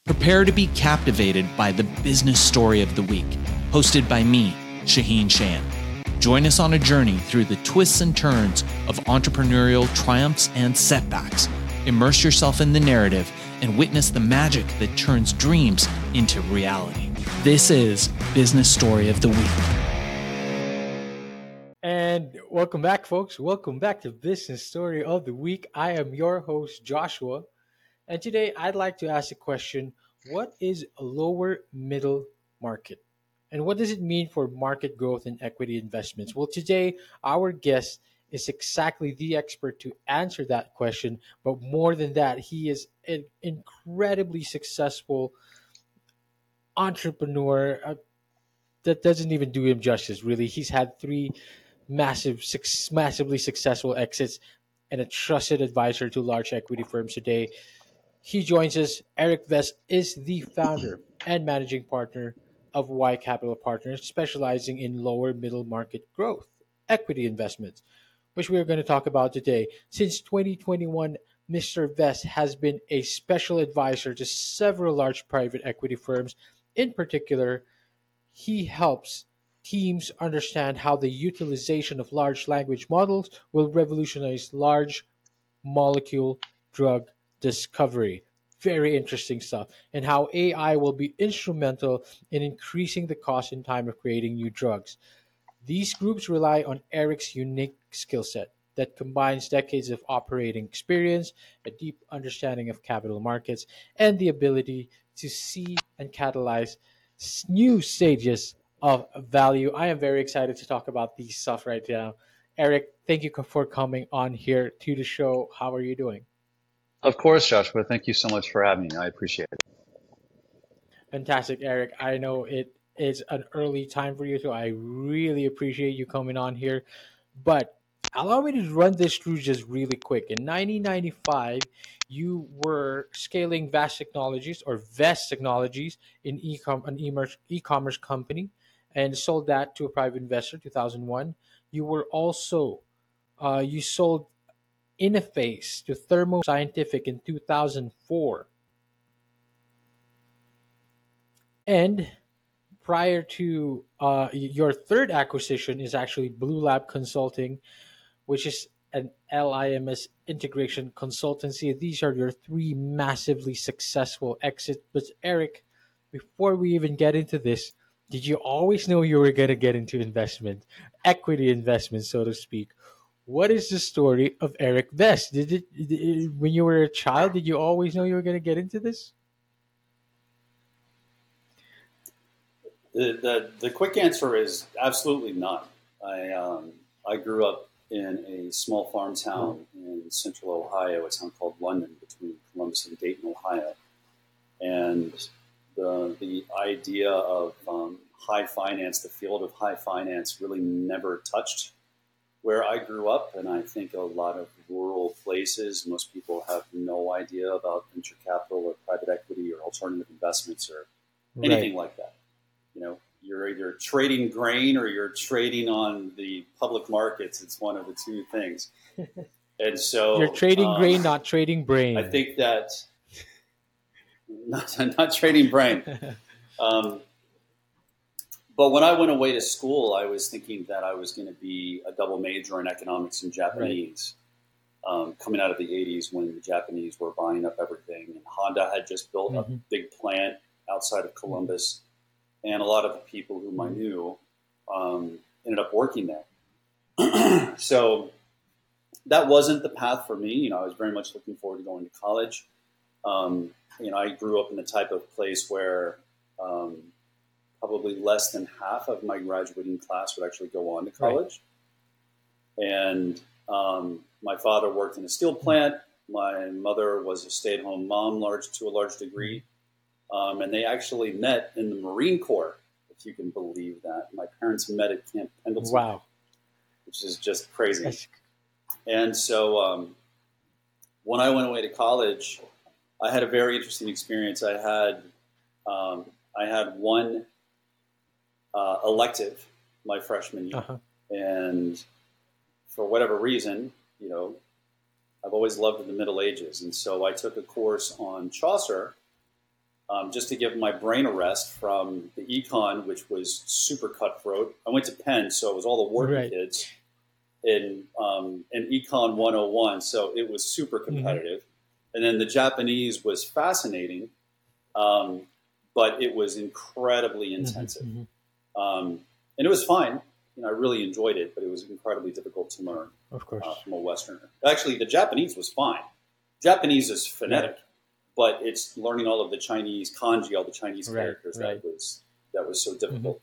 Prepare to be captivated by the business story of the week, hosted by me, Shaheen Shan. Join us on a journey through the twists and turns of entrepreneurial triumphs and setbacks. Immerse yourself in the narrative and witness the magic that turns dreams into reality. This is Business Story of the Week. And welcome back, folks. Welcome back to Business Story of the Week. I am your host, Joshua. And today I'd like to ask a question. What is a lower middle market? And what does it mean for market growth and equity investments? Well, today our guest is exactly the expert to answer that question. But more than that, he is an incredibly successful entrepreneur that doesn't even do him justice, really. He's had three massively successful exits and a trusted advisor to large equity firms today. He joins us. Eric Vest is the founder and managing partner of Y Capital Partners, specializing in lower middle market growth equity investments, which we are going to talk about today. Since 2021, Mr. Vest has been a special advisor to several large private equity firms. In particular, he helps teams understand how the utilization of large language models will revolutionize large molecule drug discovery. Very interesting stuff. And how AI will be instrumental in increasing the cost and time of creating new drugs. These groups rely on Eric's unique skill set that combines decades of operating experience, a deep understanding of capital markets, and the ability to see and catalyze new stages of value. I am very excited to talk about these stuff right now. Eric, thank you for coming on here to the show. How are you doing? Of course, Joshua. Thank you so much for having me. I appreciate it. Fantastic, Eric. I know it is an early time for you, so I really appreciate you coming on here. But allow me to run this through just really quick. In 1995, you were scaling Vast Technologies or Vest Technologies in an e-commerce company and sold that to a private investor 2001. You were also you sold Interface to Thermo Scientific in 2004. And prior to your third acquisition is actually Blue Lab Consulting, which is an LIMS integration consultancy. These are your three massively successful exits. But Eric, before we even get into this, did you always know you were going to get into investment, equity investment, so to speak? What is the story of Eric Vest? When you were a child, did you always know you were going to get into this? The quick answer is absolutely not. I grew up in a small farm town in central Ohio, a town called London, between Columbus and Dayton, Ohio. And the idea of high finance, the field of high finance, really never touched where I grew up. And I think a lot of rural places, most people have no idea about venture capital or private equity or alternative investments or anything like that. You know, you're either trading grain or you're trading on the public markets. It's one of the two things. And so you're trading grain, not trading brain. I think that not trading brain. But when I went away to school, I was thinking that I was going to be a double major in economics and Japanese. Coming out of the 80s when the Japanese were buying up everything, and Honda had just built a big plant outside of Columbus. And a lot of the people whom I knew ended up working there. So that wasn't the path for me. You know, I was very much looking forward to going to college. You know, I grew up in the type of place where probably less than half of my graduating class would actually go on to college. Right. And my father worked in a steel plant. My mother was a stay-at-home mom, to a large degree. And they actually met in the Marine Corps, if you can believe that. My parents met at Camp Pendleton. Wow. Which is just crazy. And so when I went away to college, I had a very interesting experience. I had one elective my freshman year. And for whatever reason, you know, I've always loved the Middle Ages. And so I took a course on Chaucer. just to give my brain a rest from the econ, which was super cutthroat. I went to Penn, so it was all the working kids in econ 101, so it was super competitive. And then the Japanese was fascinating, but it was incredibly intensive. And it was fine. I really enjoyed it, but it was incredibly difficult to learn. Of course. From a Westerner. Actually, the Japanese was fine. Japanese is phonetic, but it's learning all of the Chinese kanji, all the Chinese characters that was so difficult.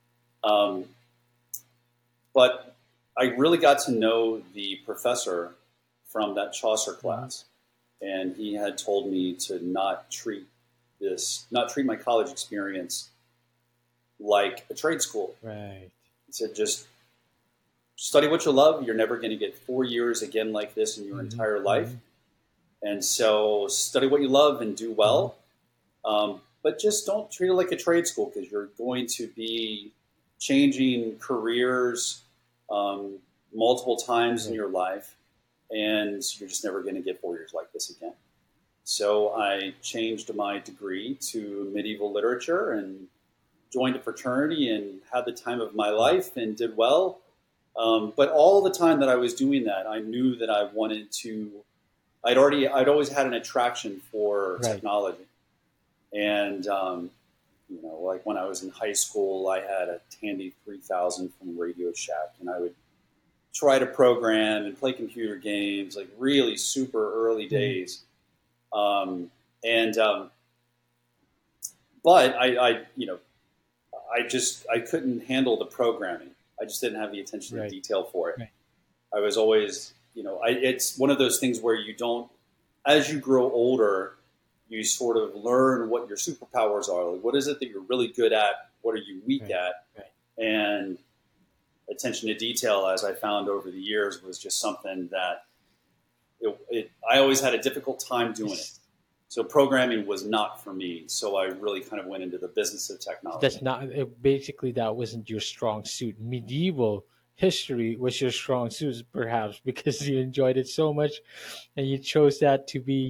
But I really got to know the professor from that Chaucer class, and he had told me to not treat my college experience like a trade school. Right. He said, just study what you love. You're never going to get 4 years again like this in your entire life. And so study what you love and do well. But just don't treat it like a trade school, because you're going to be changing careers multiple times in your life. And you're just never going to get 4 years like this again. So I changed my degree to medieval literature and joined a fraternity and had the time of my life and did well. But all the time that I was doing that, I knew that I wanted to. I'd always had an attraction for technology, and like when I was in high school, I had a Tandy 3000 from Radio Shack, and I would try to program and play computer games, like really super early days. But I couldn't handle the programming. I just didn't have the attention to detail for it. I was always, it's one of those things where you don't, as you grow older, you sort of learn what your superpowers are. Like, what is it that you're really good at? What are you weak at? And attention to detail, as I found over the years, was just something that I always had a difficult time doing it. So programming was not for me. So I really kind of went into the business of technology. Basically, that wasn't your strong suit. Medieval history was your strong suit, perhaps, because you enjoyed it so much, and you chose that to be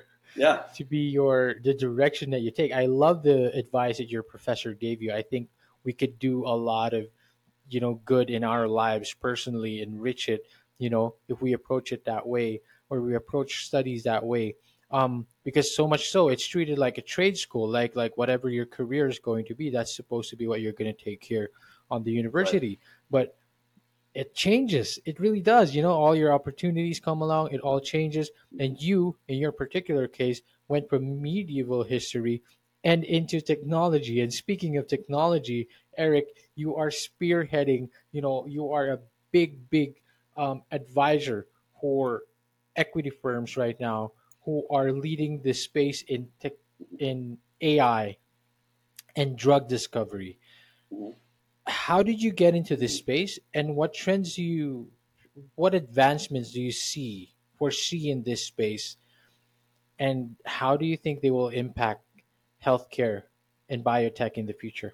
the direction that you take. I love the advice that your professor gave you. I think we could do a lot of, good in our lives personally, enrich it, if we approach it that way, or we approach studies that way. Because so much so, it's treated like a trade school, like whatever your career is going to be, that's supposed to be what you're going to take here on the university. But it changes. It really does. All your opportunities come along. It all changes. And you, in your particular case, went from medieval history and into technology. And speaking of technology, Eric, you are spearheading, you are a big advisor for equity firms right now who are leading the space in AI and drug discovery. How did you get into this space, and what advancements do you foresee in this space, and how do you think they will impact healthcare and biotech in the future?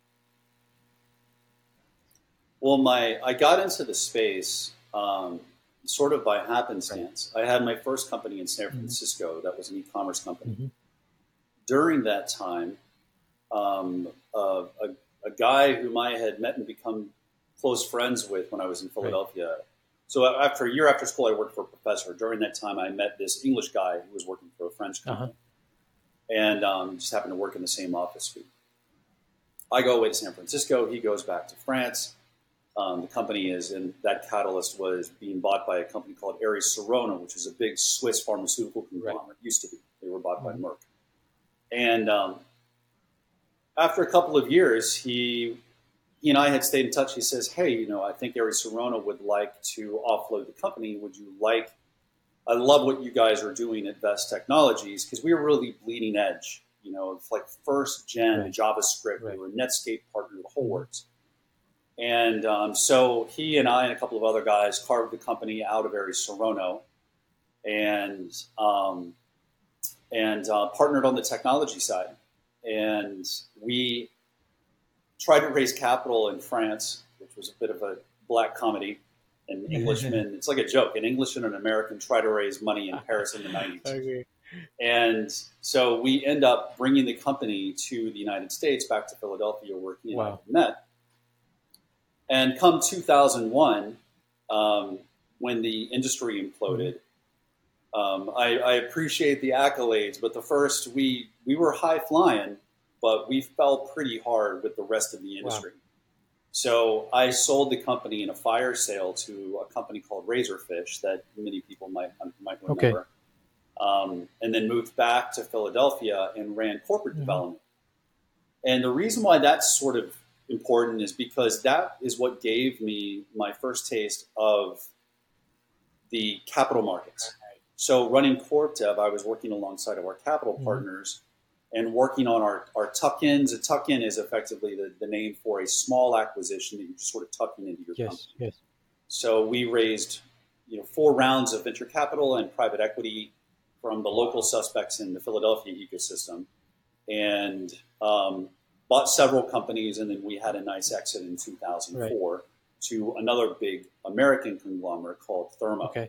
Well, I got into the space sort of by happenstance. I had my first company in San Francisco that was an e-commerce company. During that time, a guy whom I had met and become close friends with when I was in Philadelphia. So after a year after school, I worked for a professor. During that time, I met this English guy who was working for a French company, and just happened to work in the same office suite. I go away to San Francisco. He goes back to France. The company that Catalyst was being bought by a company called Ares Serono, which is a big Swiss pharmaceutical conglomerate. Used to be. They were bought by Merck. And after a couple of years, he and I had stayed in touch. He says, hey, I think Ares Serono would like to offload the company. Would you like, I love what you guys are doing at Vest Technologies, because we were really bleeding edge. It's like first gen JavaScript. We were Netscape partner, the whole works. And so he and I and a couple of other guys carved the company out of Ares Serono and partnered on the technology side. And we tried to raise capital in France, which was a bit of a black comedy. An Englishman, it's like a joke. An English and an American try to raise money in Paris in the 90s. And so we end up bringing the company to the United States, back to Philadelphia, working in Wow. Met. And come 2001, when the industry imploded, I appreciate the accolades, but the first, we were high flying, but we fell pretty hard with the rest of the industry. Wow. So I sold the company in a fire sale to a company called Razorfish that many people might remember. Okay. And then moved back to Philadelphia and ran corporate development. And the reason why that's sort of important is because that is what gave me my first taste of the capital markets. So running CorpDev, I was working alongside of our capital partners and working on our tuck-ins. A tuck-in is effectively the name for a small acquisition that you just sort of tucking into your company. Yes. So we raised 4 rounds of venture capital and private equity from the local suspects in the Philadelphia ecosystem, and bought several companies, and then we had a nice exit in 2004 to another big American conglomerate called Thermo. Okay.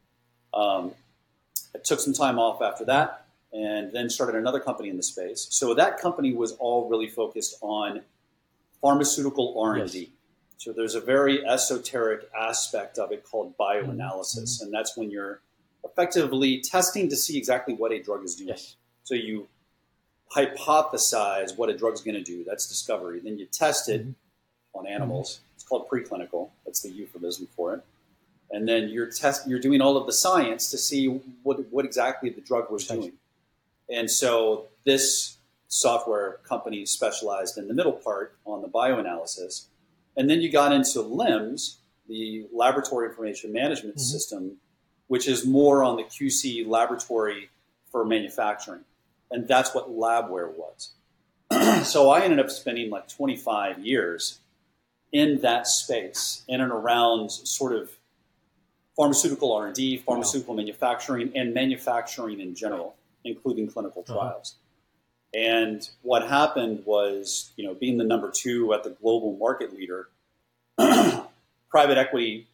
I took some time off after that, and then started another company in the space. So that company was all really focused on pharmaceutical R&D. Yes. So there's a very esoteric aspect of it called bioanalysis, and that's when you're effectively testing to see exactly what a drug is doing. Yes. So you hypothesize what a drug's going to do. That's discovery. Then you test it on animals. It's called preclinical. That's the euphemism for it. And then you're doing all of the science to see what exactly the drug was doing. And so this software company specialized in the middle part on the bioanalysis. And then you got into LIMS, the Laboratory Information Management System, which is more on the QC laboratory for manufacturing. And that's what Labware was. So I ended up spending like 25 years in that space, in and around sort of pharmaceutical R&D, pharmaceutical manufacturing, and manufacturing in general, including clinical trials. And what happened was, being the number 2 at the global market leader, private equity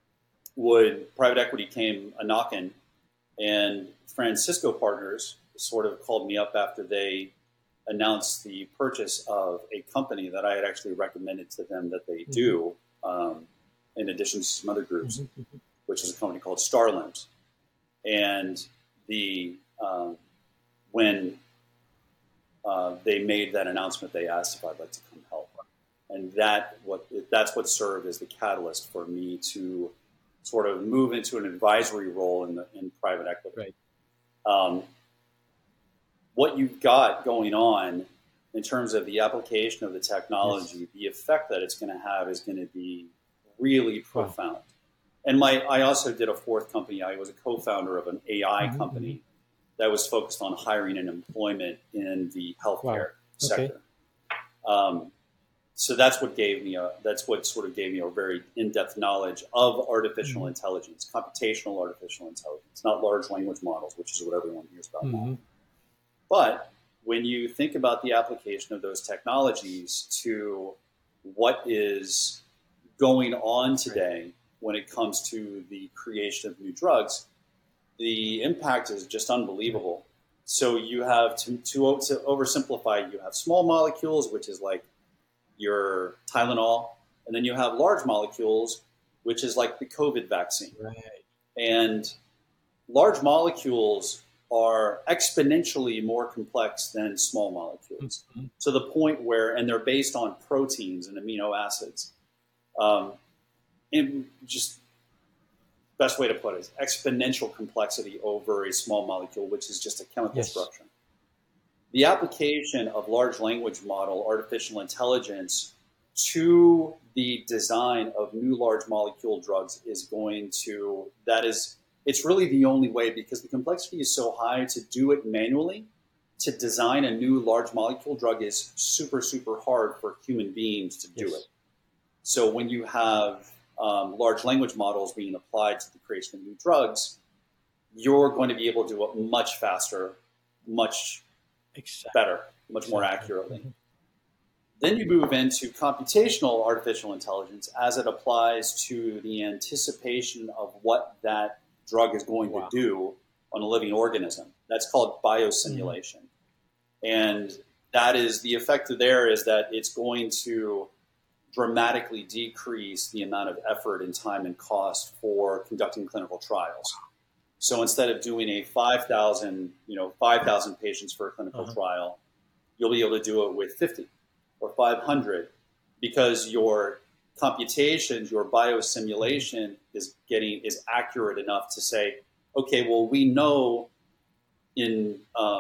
came a knocking, and Francisco Partners sort of called me up after they announced the purchase of a company that I had actually recommended to them that they do, in addition to some other groups, which is a company called StarLimbs. And when they made that announcement, they asked if I'd like to come help. And that's what served as the catalyst for me to sort of move into an advisory role in private equity. Right. What you've got going on in terms of the application of the technology, the effect that it's going to have is going to be really profound. And I also did a 4th company. I was a co-founder of an AI company that was focused on hiring and employment in the healthcare sector. So that's what sort of gave me a very in-depth knowledge of artificial intelligence, computational artificial intelligence, not large language models, which is what everyone hears about now. But when you think about the application of those technologies to what is going on today when it comes to the creation of new drugs, the impact is just unbelievable. So you have, to oversimplify, you have small molecules, which is like your Tylenol, and then you have large molecules, which is like the COVID vaccine. Right. And large molecules are exponentially more complex than small molecules, to the point where, and they're based on proteins and amino acids. And just best way to put it is exponential complexity over a small molecule, which is just a chemical structure. The application of large language model, artificial intelligence, to the design of new large molecule drugs it's really the only way, because the complexity is so high. To do it manually, to design a new large molecule drug is super, super hard for human beings to do it. So when you have large language models being applied to the creation of new drugs, you're going to be able to do it much faster, much better, much more accurately. Then you move into computational artificial intelligence as it applies to the anticipation of what that drug is going to do on a living organism. That's called biosimulation. And that is the effect of there is that it's going to dramatically decrease the amount of effort and time and cost for conducting clinical trials. So instead of doing a 5,000 patients for a clinical trial, you'll be able to do it with 50 or 500 because your computations, your biosimulation is accurate enough to say, okay, well, we know in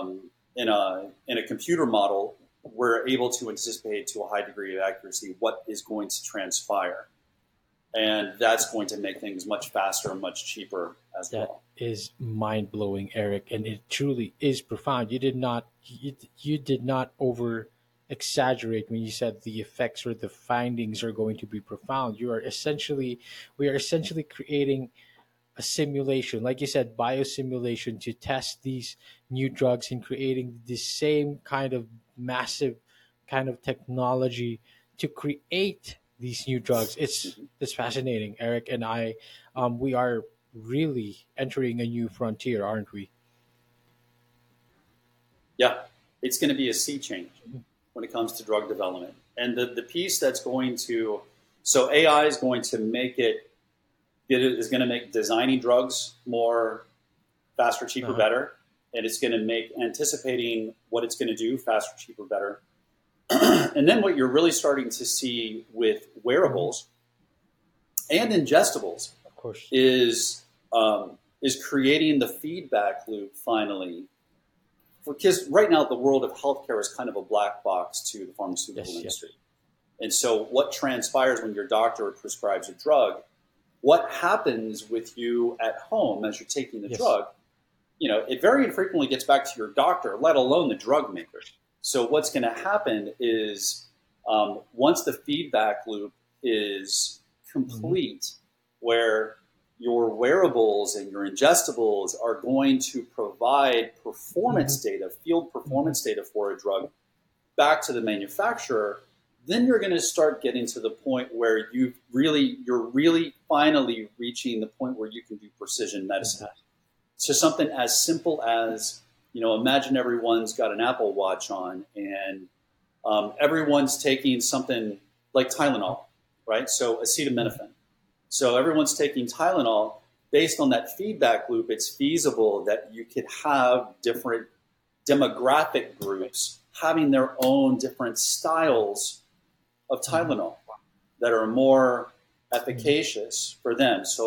a computer model, we're able to anticipate to a high degree of accuracy what is going to transpire. And that's going to make things much faster and much cheaper as well. That is mind-blowing, Eric, and it truly is profound. You did not over exaggerate when you said the effects or the findings are going to be profound. We are essentially creating a simulation, like you said, biosimulation, to test these new drugs and creating the same kind of massive kind of technology to create these new drugs. It's fascinating, Eric, and I. We are really entering a new frontier, aren't we? Yeah, it's going to be a sea change when it comes to drug development, and the piece that's going to AI is going to make designing drugs more faster, cheaper, better, and it's going to make anticipating what it's going to do faster, cheaper, better. And then what you're really starting to see with wearables and ingestibles, of course, is creating the feedback loop finally. Because right now the world of healthcare is kind of a black box to the pharmaceutical industry. Yes. And so what transpires when your doctor prescribes a drug, what happens with you at home as you're taking the drug, it very infrequently gets back to your doctor, let alone the drug maker. So what's going to happen is once the feedback loop is complete, where your wearables and your ingestibles are going to provide performance data, field performance data for a drug back to the manufacturer, then you're going to start getting to the point where you're really finally reaching the point where you can do precision medicine. So something as simple as, imagine everyone's got an Apple Watch on and everyone's taking something like Tylenol, right? So acetaminophen. So everyone's taking Tylenol. Based on that feedback loop, it's feasible that you could have different demographic groups having their own different styles of Tylenol that are more efficacious for them. So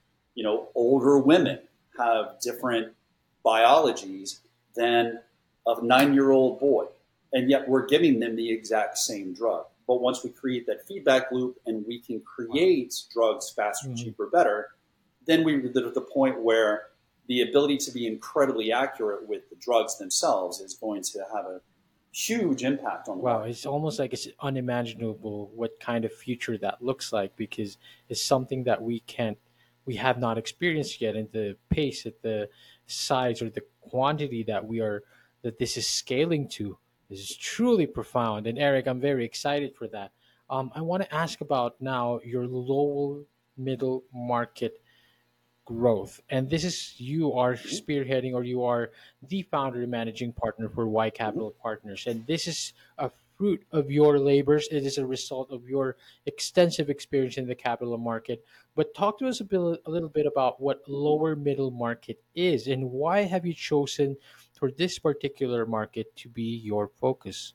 older women have different biologies than a 9-year-old boy. And yet we're giving them the exact same drug. But once we create that feedback loop and we can create drugs faster, cheaper, better, then we're at the point where the ability to be incredibly accurate with the drugs themselves is going to have a huge impact on the market. It's almost like it's unimaginable what kind of future that looks like, because it's something that we have not experienced yet, and the pace, at the size or the quantity that this is scaling to is truly profound. And Eric, I'm very excited for that. I want to ask about now your lower middle market growth. And this is, you are spearheading, or you are the founder and managing partner for Y Capital Partners. And this is a fruit of your labors. It is a result of your extensive experience in the capital market. But talk to us a little bit about what lower middle market is, and why have you chosen for this particular market to be your focus?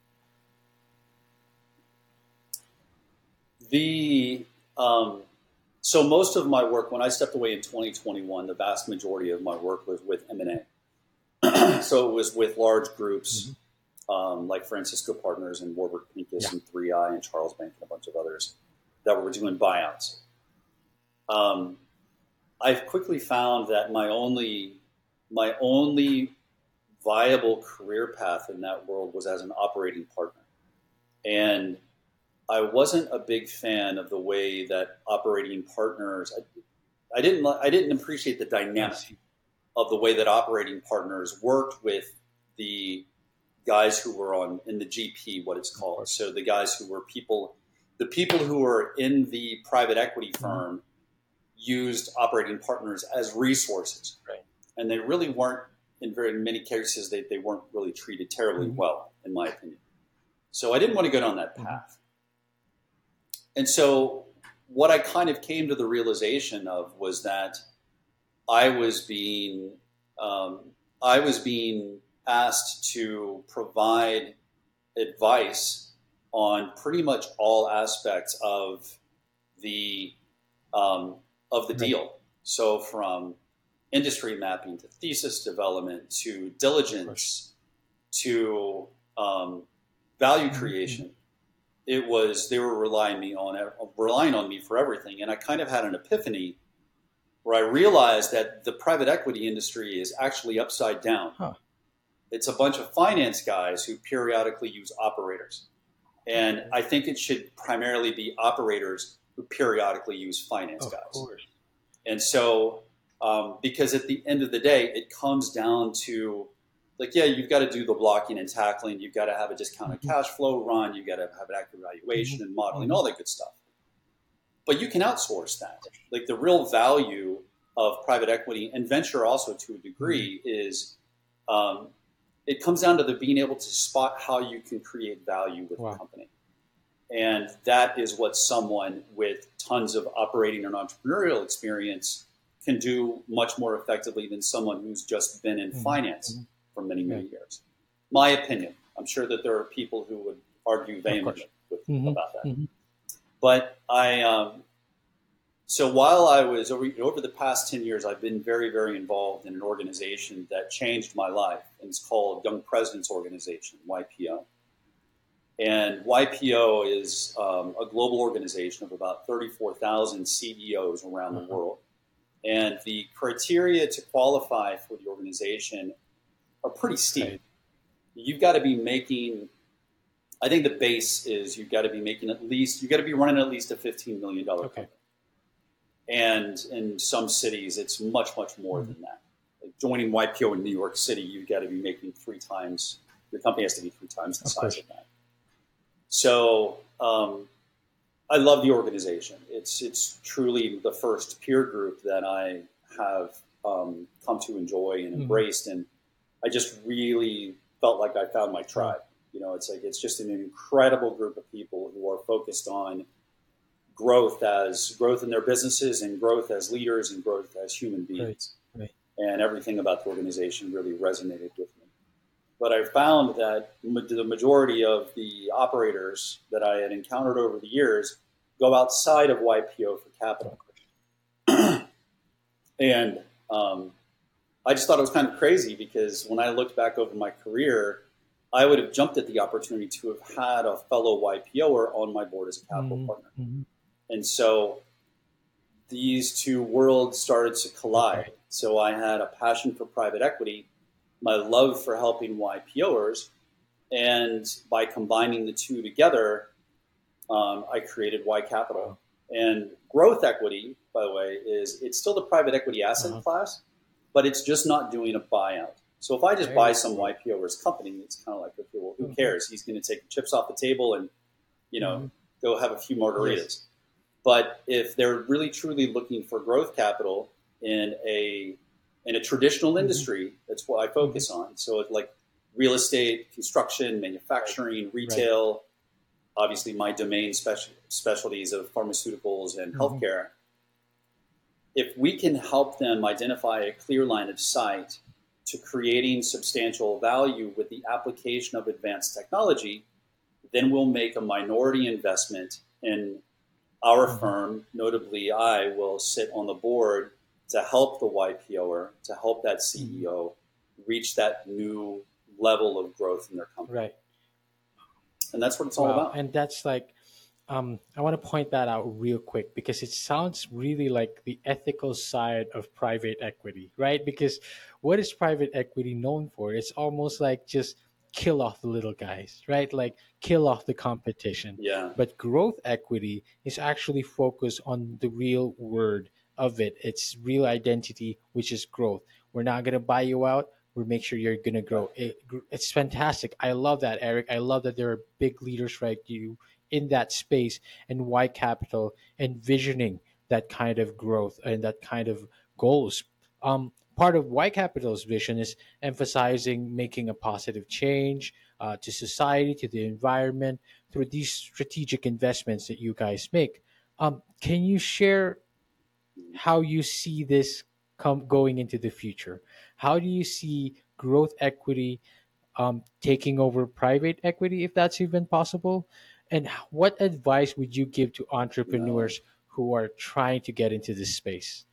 So most of my work, when I stepped away in 2021, the vast majority of my work was with M&A. So it was with large groups like Francisco Partners and Warburg Pincus and 3i and Charles Bank and a bunch of others that were doing buyouts. I've quickly found that my only viable career path in that world was as an operating partner. And I wasn't a big fan of the way that operating partners, I didn't appreciate the dynamic of the way that operating partners worked with the guys who were in the GP, what it's called. So the guys who were the people who were in the private equity firm used operating partners as resources. Right. and they really weren't, in very many cases, they weren't really treated terribly well, in my opinion. So I didn't want to go down that path. And so what I kind of came to the realization of was that I was being asked to provide advice on pretty much all aspects of the deal. So from industry mapping to thesis development to diligence to value creation. They were relying on me for everything, and I kind of had an epiphany where I realized that the private equity industry is actually upside down. It's a bunch of finance guys who periodically use operators, and I think it should primarily be operators who periodically use finance guys. Course. And so, because at the end of the day, it comes down to like, yeah, you've got to do the blocking and tackling. You've got to have a discounted cash flow run. You've got to have an accurate valuation and modeling, all that good stuff. But you can outsource that. Like the real value of private equity and venture also to a degree is it comes down to being able to spot how you can create value with the company. And that is what someone with tons of operating and entrepreneurial experience can do much more effectively than someone who's just been in finance for many, many years. My opinion. I'm sure that there are people who would argue vehemently about that. But so while I was over the past 10 years, I've been very, very involved in an organization that changed my life. And it's called Young Presidents Organization, YPO. And YPO is a global organization of about 34,000 CEOs around the world. And the criteria to qualify for the organization are pretty steep. Right. You've got to be making, I think the base is you've got to be making you've got to be running at least a $15 million company. And in some cities, it's much, much more than that. Like joining YPO in New York City, you've got to be making your company has to be 3 times the size of that. So I love the organization. It's truly the first peer group that I have come to enjoy and embraced. And I just really felt like I found my tribe. You know, it's just an incredible group of people who are focused on growth in their businesses and growth as leaders and growth as human beings. Right. And everything about the organization really resonated with me. But I found that the majority of the operators that I had encountered over the years go outside of YPO for capital. And I just thought it was kind of crazy because when I looked back over my career, I would have jumped at the opportunity to have had a fellow YPOer on my board as a capital partner. And so these two worlds started to collide. So I had a passion for private equity, my love for helping YPOers, and by combining the two together, I created Y Capital. And growth equity, by the way, it's still the private equity asset class, but it's just not doing a buyout. So if I just buy some YPOer's company, it's kind of like, okay, well, who cares? He's going to take the chips off the table and, go have a few margaritas. Yes. But if they're really truly looking for growth capital in a traditional industry, that's what I focus on. So it's like real estate, construction, manufacturing, retail, obviously my domain specialties of pharmaceuticals and healthcare. If we can help them identify a clear line of sight to creating substantial value with the application of advanced technology, then we'll make a minority investment in our firm. Notably, I will sit on the board to help the YPOer, to help that CEO reach that new level of growth in their company. Right. And that's what it's all about. And that's like, I want to point that out real quick because it sounds really like the ethical side of private equity, right? Because what is private equity known for? It's almost like just kill off the little guys, right? Like kill off the competition. Yeah. But growth equity is actually focused on the real word of it. It's real identity, which is growth. We're not going to buy you out. We make sure you're going to grow. It's fantastic. I love that, Eric. I love that there are big leaders like you in that space and Y Capital envisioning that kind of growth and that kind of goals. part of Y Capital's vision is emphasizing making a positive change to society, to the environment through these strategic investments that you guys make. Can you share how you see this going into the future? How do you see growth equity taking over private equity, if that's even possible? And what advice would you give to No. entrepreneurs who are trying to get into this space?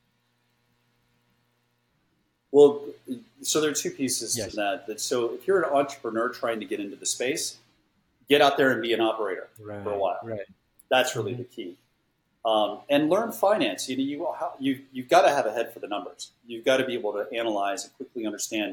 Well, so there are two pieces to Yes. that. So if you're an entrepreneur trying to get into the space, get out there and be an operator Right. for a while. Right. That's really the key. And learn finance. You've got to have a head for the numbers. You've got to be able to analyze and quickly understand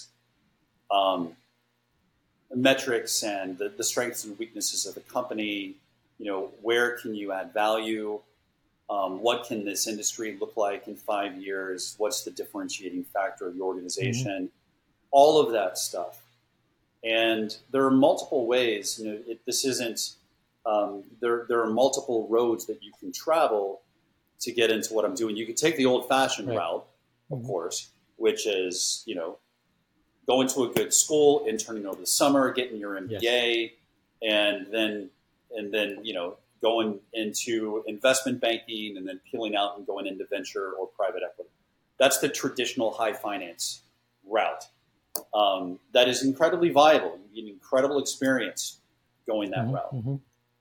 um, metrics and the strengths and weaknesses of the company. Where can you add value? What can this industry look like in 5 years? What's the differentiating factor of the organization? All of that stuff. And there are multiple ways. This isn't. There are multiple roads that you can travel to get into what I'm doing. You can take the old-fashioned Right. route, of course, which is going to a good school, interning over the summer, getting your MBA, and then going into investment banking, and then peeling out and going into venture or private equity. That's the traditional high finance route. That is incredibly viable. You get an incredible experience going that route.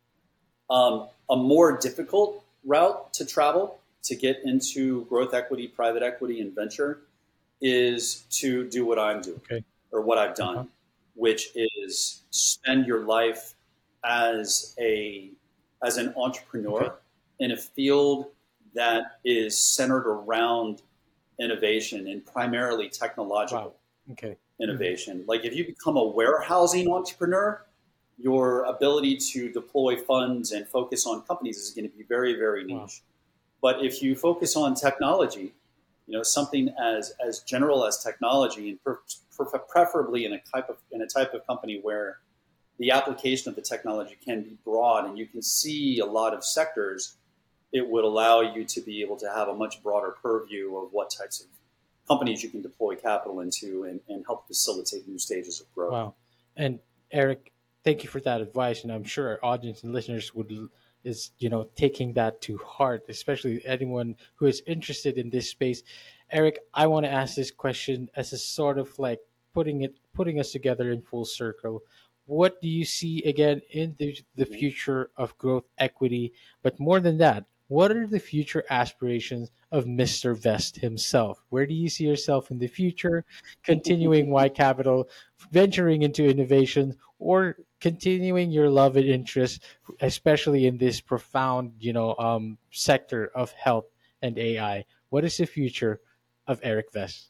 A more difficult route to travel to get into growth equity, private equity, and venture is to do what I'm doing or what I've done, which is spend your life as an entrepreneur in a field that is centered around innovation and primarily technological innovation. Like if you become a warehousing entrepreneur, your ability to deploy funds and focus on companies is going to be very, very niche. But if you focus on technology, something as general as technology, and preferably in a type of company where the application of the technology can be broad and you can see a lot of sectors, it would allow you to be able to have a much broader purview of what types of companies you can deploy capital into and help facilitate new stages of growth. Wow. And Eric, thank you for that advice. And I'm sure our audience and listeners is taking that to heart, especially anyone who is interested in this space. Eric, I want to ask this question as a sort of like putting us together in full circle. What do you see again in the future of growth equity? But more than that, what are the future aspirations of Mr. Vest himself? Where do you see yourself in the future? Continuing Y Capital, venturing into innovation, or continuing your love and interest, especially in this profound, sector of health and AI? What is the future of Eric Vest?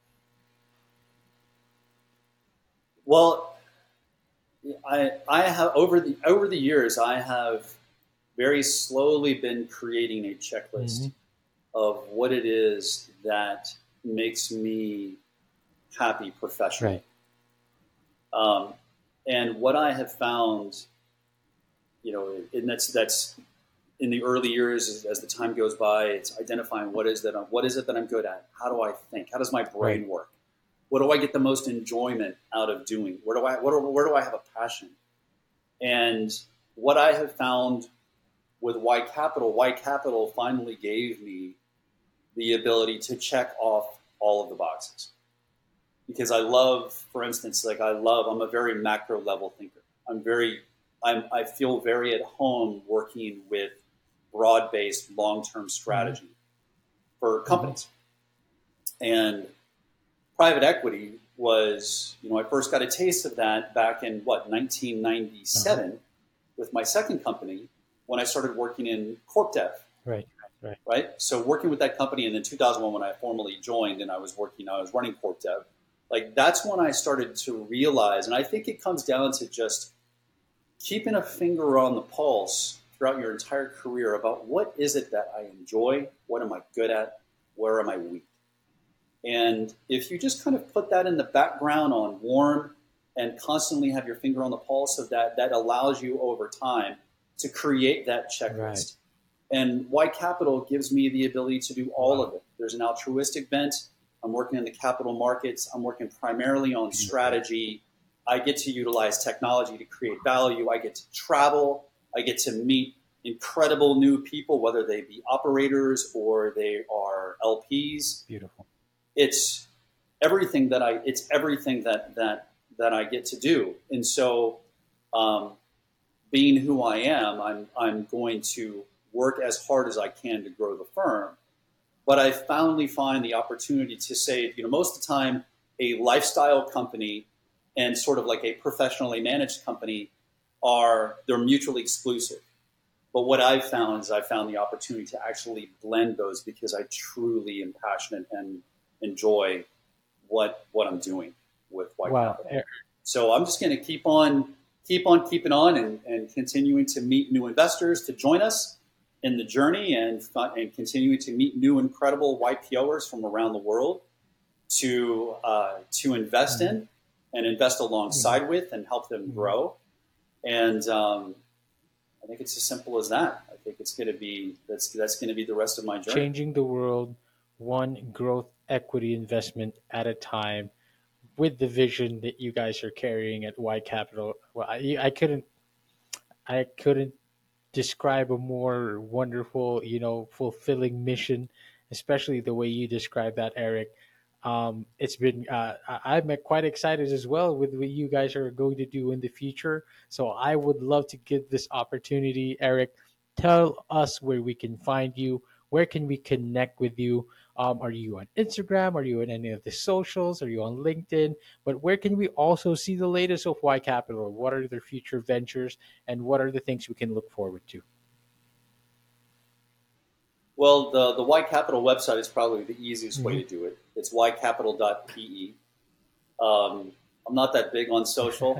Well, I have over the years, I have very slowly been creating a checklist of what it is that makes me happy professionally. Right. And what I have found, and that's in the early years as the time goes by, it's identifying what is it that I'm good at? How do I think? How does my brain work? What do I get the most enjoyment out of doing? Where do I have a passion? And what I have found with Y Capital finally gave me the ability to check off all of the boxes. Because I love, for instance, I'm a very macro level thinker. I feel very at home working with broad-based long-term strategy for companies. And private equity was, I first got a taste of that back in 1997 with my second company when I started working in corp dev. Right. So working with that company, and then 2001 when I formally joined and I was running corp dev. Like that's when I started to realize, and I think it comes down to just keeping a finger on the pulse throughout your entire career about what is it that I enjoy, what am I good at, where am I weak. And if you just kind of put that in the background on warm and constantly have your finger on the pulse of that, that allows you over time to create that checklist. Right. And Y Capital gives me the ability to do all of it. There's an altruistic bent. I'm working in the capital markets. I'm working primarily on strategy. I get to utilize technology to create value. I get to travel. I get to meet incredible new people, whether they be operators or they are LPs. Beautiful. It's everything that I get to do. And so, being who I am, I'm going to work as hard as I can to grow the firm. But I finally find the opportunity to say, most of the time, a lifestyle company and sort of like a professionally managed company they're mutually exclusive. But what I've found is the opportunity to actually blend those, because I truly am passionate and enjoy what I'm doing with White Capital. So I'm just going to keep on keeping on and continuing to meet new investors to join us in the journey, and continuing to meet new incredible YPOers from around the world to invest in and invest alongside with and help them grow. And I think it's as simple as that. I think it's going to be that's going to be the rest of my journey. Changing the world one growth equity investment at a time, with the vision that you guys are carrying at Y Capital. Well, I couldn't describe a more wonderful, fulfilling mission, especially the way you describe that, Eric. It's been I'm quite excited as well with what you guys are going to do in the future. So I would love to give this opportunity, Eric. Tell us where we can find you. Where can we connect with you? Are you on Instagram? Are you on any of the socials? Are you on LinkedIn? But where can we also see the latest of Y Capital? What are their future ventures, and what are the things we can look forward to? Well, the Y Capital website is probably the easiest way to do it. It's ycapital.pe. I'm not that big on social.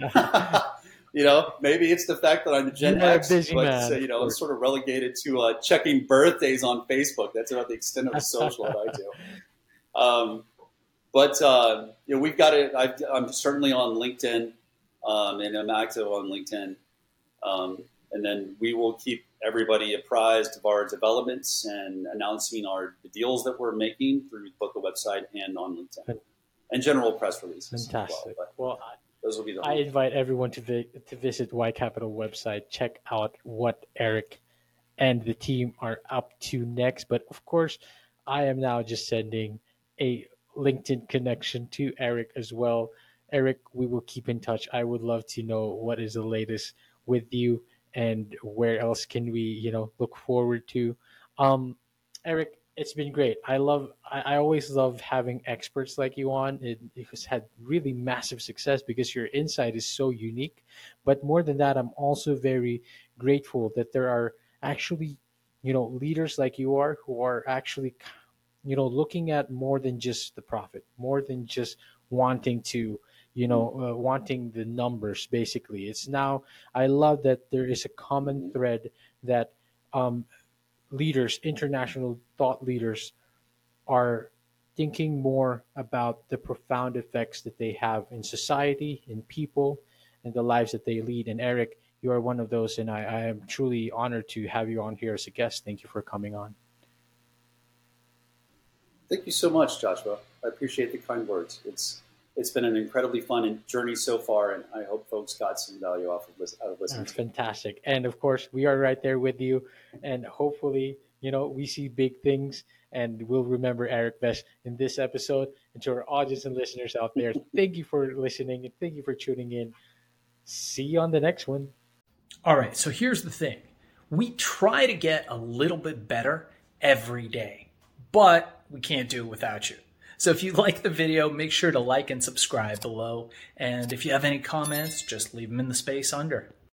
Maybe it's the fact that I'm a Gen X, but I'm sort of relegated to checking birthdays on Facebook. That's about the extent of the social that I do. But we've got it. I'm certainly on LinkedIn, and I'm active on LinkedIn. And then we will keep everybody apprised of our developments and announcing the deals that we're making through both the website and on LinkedIn, and general press releases. Fantastic. Well, those will be the. I invite everyone to visit Y Capital website. Check out what Eric and the team are up to next. But of course, I am now just sending a LinkedIn connection to Eric as well. Eric, we will keep in touch. I would love to know what is the latest with you, and where else can we, look forward to. Eric, it's been great. I always love having experts like you on. It has had really massive success because your insight is so unique. But more than that, I'm also very grateful that there are actually, leaders like you are, who are actually, looking at more than just the profit, more than just wanting to, wanting the numbers. Basically, it's now, I love that there is a common thread that leaders, international thought leaders, are thinking more about the profound effects that they have in society, in people, and the lives that they lead. And Eric, you are one of those, and I am truly honored to have you on here as a guest. Thank you for coming on. Thank you so much, Joshua. I appreciate the kind words. It's been an incredibly fun journey so far, and I hope folks got some value out of listening. That's fantastic. And of course, we are right there with you, and hopefully, we see big things, and we'll remember Eric Vess in this episode. And to our audience and listeners out there, thank you for listening, and thank you for tuning in. See you on the next one. All right, so here's the thing. We try to get a little bit better every day, but we can't do it without you. So if you like the video, make sure to like and subscribe below. And if you have any comments, just leave them in the space under.